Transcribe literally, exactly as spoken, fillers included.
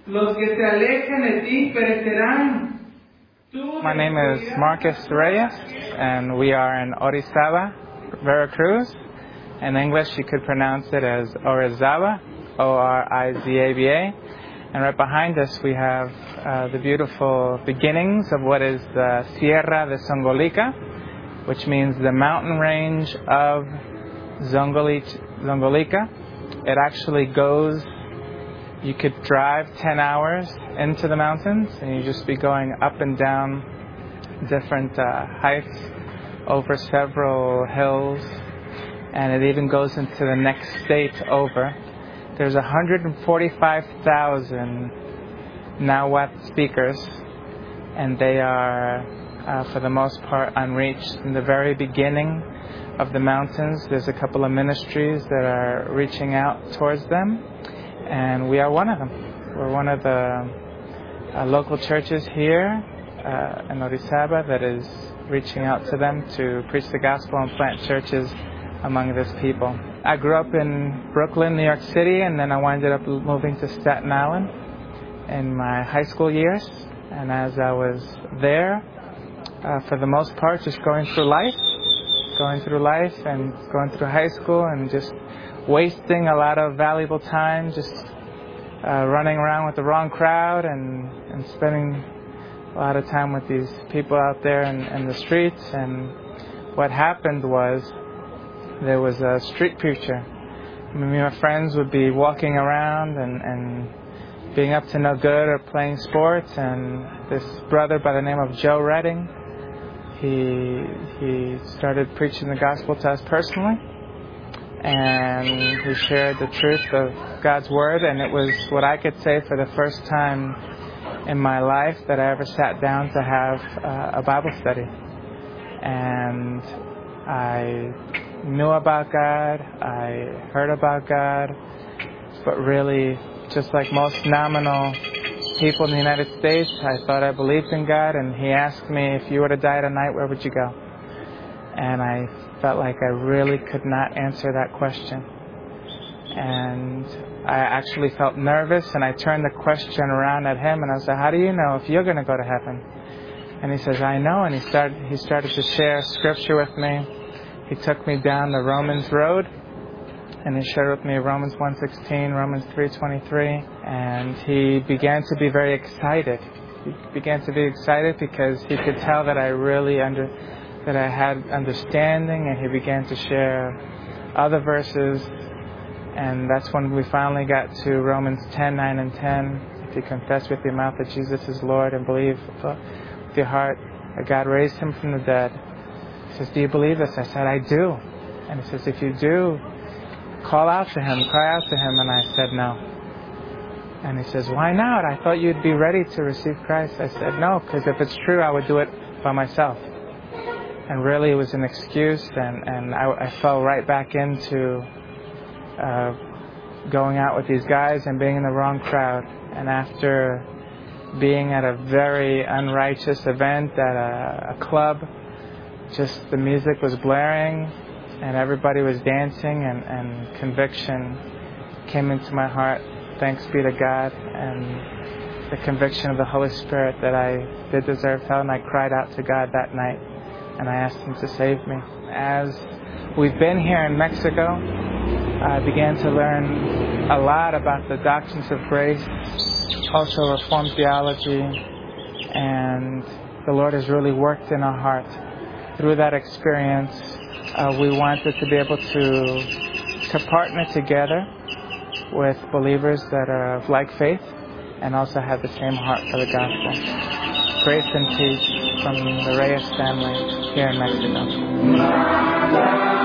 Los que se alejan de ti perecerán. My name is Marcus Reyes, and we are in Orizaba, Veracruz. In English, you could pronounce it as Orizaba, O R I Z A B A. And right behind us, we have uh, the beautiful beginnings of what is the Sierra de Zongolica, which means the mountain range of Zongolich, Zongolica. It actually goes, you could drive ten hours into the mountains, and you just be going up and down different uh, heights over several hills, and it even goes into the next state over. There's one hundred forty-five thousand Nahuatl speakers, and they are, uh, for the most part, unreached. In the very beginning of the mountains, there's a couple of ministries that are reaching out towards them, and we are one of them. We're one of the uh, local churches here uh, in Orizaba that is reaching out to them to preach the gospel and plant churches among this people. I grew up in Brooklyn, New York City, and then I ended up moving to Staten Island in my high school years. And as I was there, uh, for the most part, just going through life, going through life and going through high school and just wasting a lot of valuable time just uh, running around with the wrong crowd and, and spending a lot of time with these people out there in, in the streets. And what happened was, there was a street preacher. I mean, me and my friends would be walking around and, and being up to no good or playing sports, and this brother by the name of Joe Redding, he he started preaching the gospel to us personally, and he shared the truth of God's word, and it was what I could say for the first time in my life that I ever sat down to have uh, a Bible study. And I knew about God, I heard about God, but really, just like most nominal people in the United States, I thought I believed in God, and he asked me, if you were to die tonight, where would you go? And I felt like I really could not answer that question. And I actually felt nervous, and I turned the question around at him, and I said, how do you know if you're going to go to heaven? And he says, I know, and he started, he started to share scripture with me. He took me down the Romans road, and he shared with me Romans one sixteen, Romans three twenty-three, and he began to be very excited. He began to be excited because he could tell that I really under, that I had understanding, and he began to share other verses, and that's when we finally got to Romans ten, nine and ten. If you confess with your mouth that Jesus is Lord and believe with your heart that God raised him from the dead. He says, do you believe this? I said, I do. And he says, if you do, call out to him, cry out to him. And I said, no. And he says, why not? I thought you'd be ready to receive Christ. I said, no, because if it's true, I would do it by myself. And really, it was an excuse, and, and I, I fell right back into uh, going out with these guys and being in the wrong crowd. And after being at a very unrighteous event at a, a club, just the music was blaring and everybody was dancing, and, and conviction came into my heart, thanks be to God, and the conviction of the Holy Spirit that I did deserve hell, and I cried out to God that night and I asked him to save me. As we've been here in Mexico, I began to learn a lot about the doctrines of grace, also Reformed theology, and the Lord has really worked in our heart. Through that experience, uh, we wanted to be able to to partner together with believers that are of like faith and also have the same heart for the gospel. Grace and peace from the Reyes family here in Mexico.